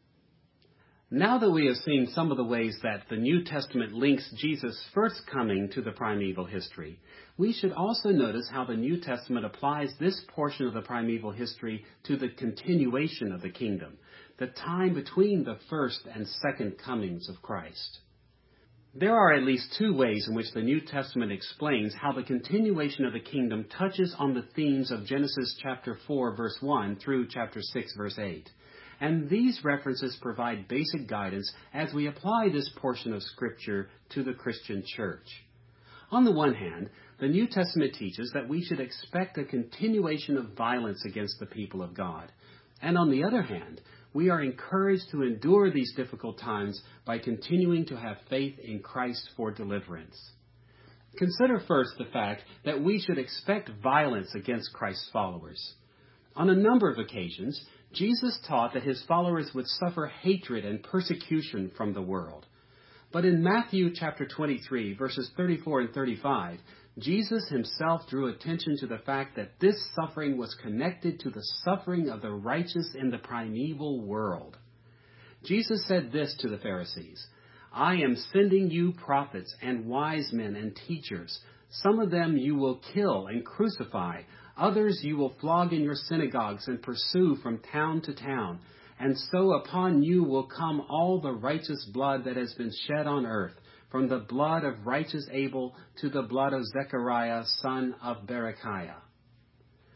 Now that we have seen some of the ways that the New Testament links Jesus' first coming to the primeval history, we should also notice how the New Testament applies this portion of the primeval history to the continuation of the kingdom, the time between the first and second comings of Christ. There are at least two ways in which the New Testament explains how the continuation of the kingdom touches on the themes of Genesis chapter four, verse one through chapter six, verse eight. And these references provide basic guidance as we apply this portion of Scripture to the Christian church. On the one hand, the New Testament teaches that we should expect a continuation of violence against the people of God. And on the other hand, we are encouraged to endure these difficult times by continuing to have faith in Christ for deliverance. Consider first the fact that we should expect violence against Christ's followers. On a number of occasions, Jesus taught that his followers would suffer hatred and persecution from the world. But in Matthew chapter twenty-three, verses thirty-four and thirty-five, Jesus himself drew attention to the fact that this suffering was connected to the suffering of the righteous in the primeval world. Jesus said this to the Pharisees, "I am sending you prophets and wise men and teachers. Some of them you will kill and crucify. Others you will flog in your synagogues and pursue from town to town. And so upon you will come all the righteous blood that has been shed on earth, from the blood of righteous Abel to the blood of Zechariah, son of Berechiah."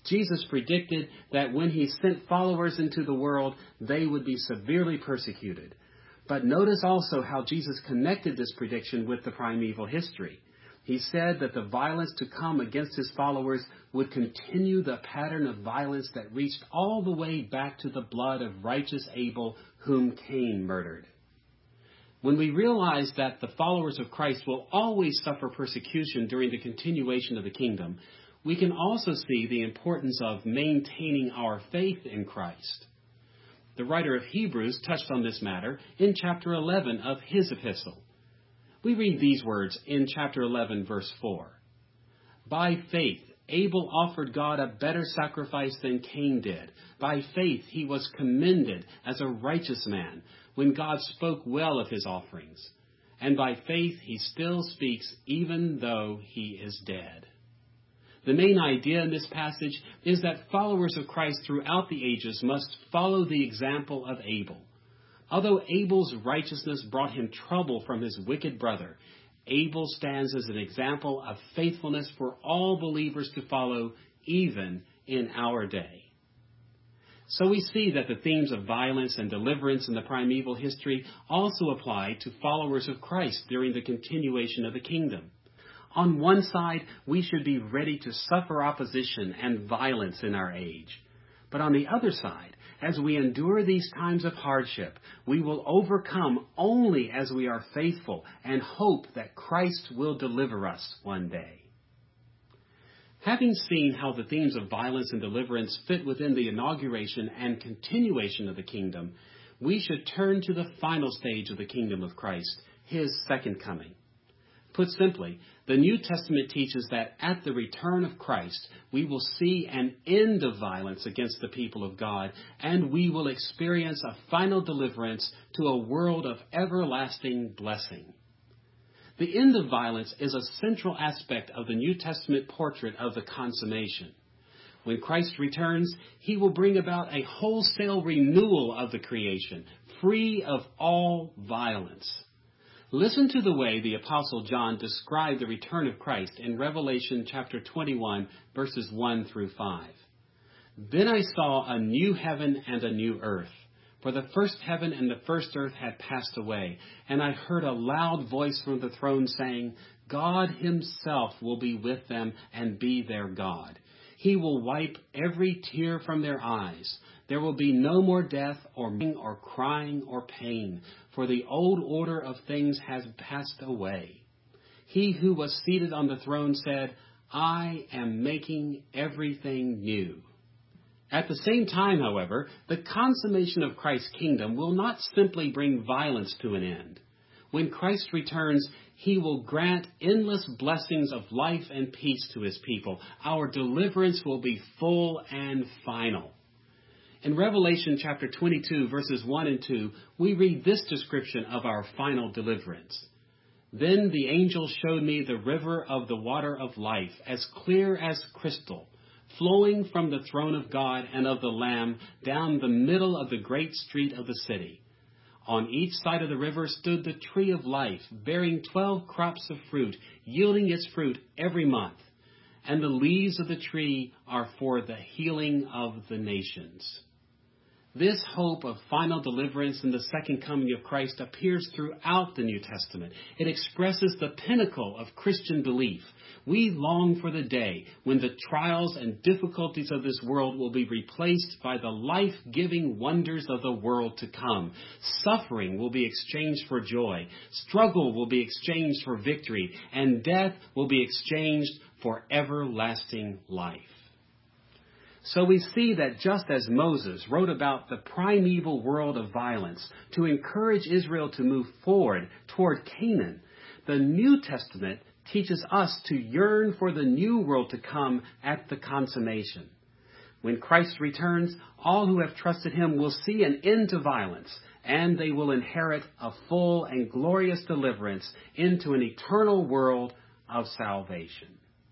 Jesus predicted that when he sent followers into the world, they would be severely persecuted. But notice also how Jesus connected this prediction with the primeval history. He said that the violence to come against his followers would continue the pattern of violence that reached all the way back to the blood of righteous Abel, whom Cain murdered. When we realize that the followers of Christ will always suffer persecution during the continuation of the kingdom, we can also see the importance of maintaining our faith in Christ. The writer of Hebrews touched on this matter in chapter eleven of his epistle. We read these words in chapter eleven, verse four. By faith, Abel offered God a better sacrifice than Cain did. By faith, he was commended as a righteous man when God spoke well of his offerings. And by faith, he still speaks even though he is dead. The main idea in this passage is that followers of Christ throughout the ages must follow the example of Abel. Although Abel's righteousness brought him trouble from his wicked brother, Abel stands as an example of faithfulness for all believers to follow, even in our day. So we see that the themes of violence and deliverance in the primeval history also apply to followers of Christ during the continuation of the kingdom. On one side, we should be ready to suffer opposition and violence in our age. But on the other side, as we endure these times of hardship, we will overcome only as we are faithful and hope that Christ will deliver us one day. Having seen how the themes of violence and deliverance fit within the inauguration and continuation of the kingdom, we should turn to the final stage of the kingdom of Christ, his second coming. Put simply, the New Testament teaches that at the return of Christ, we will see an end of violence against the people of God, and we will experience a final deliverance to a world of everlasting blessing. The end of violence is a central aspect of the New Testament portrait of the consummation. When Christ returns, he will bring about a wholesale renewal of the creation, free of all violence. Listen to the way the Apostle John described the return of Christ in Revelation chapter twenty-one, verses one through five. Then I saw a new heaven and a new earth, for the first heaven and the first earth had passed away, and I heard a loud voice from the throne saying, God himself will be with them and be their God. He will wipe every tear from their eyes. There will be no more death or mourning or crying or pain, for the old order of things has passed away. He who was seated on the throne said, I am making everything new. At the same time, however, the consummation of Christ's kingdom will not simply bring violence to an end. When Christ returns, he will grant endless blessings of life and peace to his people. Our deliverance will be full and final. In Revelation chapter twenty-two, verses one and two, we read this description of our final deliverance. Then the angel showed me the river of the water of life, as clear as crystal, flowing from the throne of God and of the Lamb down the middle of the great street of the city. On each side of the river stood the tree of life, bearing twelve crops of fruit, yielding its fruit every month. And the leaves of the tree are for the healing of the nations. This hope of final deliverance in the second coming of Christ appears throughout the New Testament. It expresses the pinnacle of Christian belief. We long for the day when the trials and difficulties of this world will be replaced by the life-giving wonders of the world to come. Suffering will be exchanged for joy. Struggle will be exchanged for victory. And death will be exchanged for everlasting life. So we see that just as Moses wrote about the primeval world of violence to encourage Israel to move forward toward Canaan, the New Testament teaches us to yearn for the new world to come at the consummation. When Christ returns, all who have trusted him will see an end to violence, and they will inherit a full and glorious deliverance into an eternal world of salvation.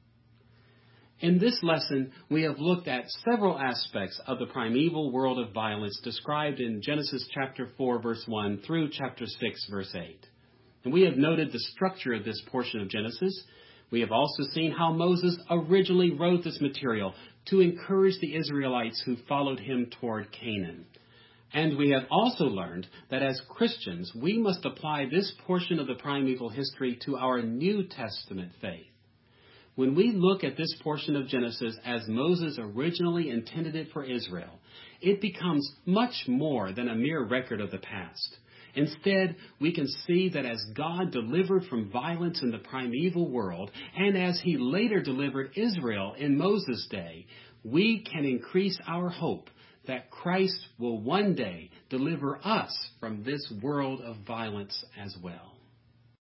In this lesson, we have looked at several aspects of the primeval world of violence described in Genesis chapter four, verse one through chapter six, verse eight. And we have noted the structure of this portion of Genesis. We have also seen how Moses originally wrote this material to encourage the Israelites who followed him toward Canaan. And we have also learned that as Christians, we must apply this portion of the primeval history to our New Testament faith. When we look at this portion of Genesis as Moses originally intended it for Israel, it becomes much more than a mere record of the past. Instead, we can see that as God delivered from violence in the primeval world, and as he later delivered Israel in Moses' day, we can increase our hope that Christ will one day deliver us from this world of violence as well.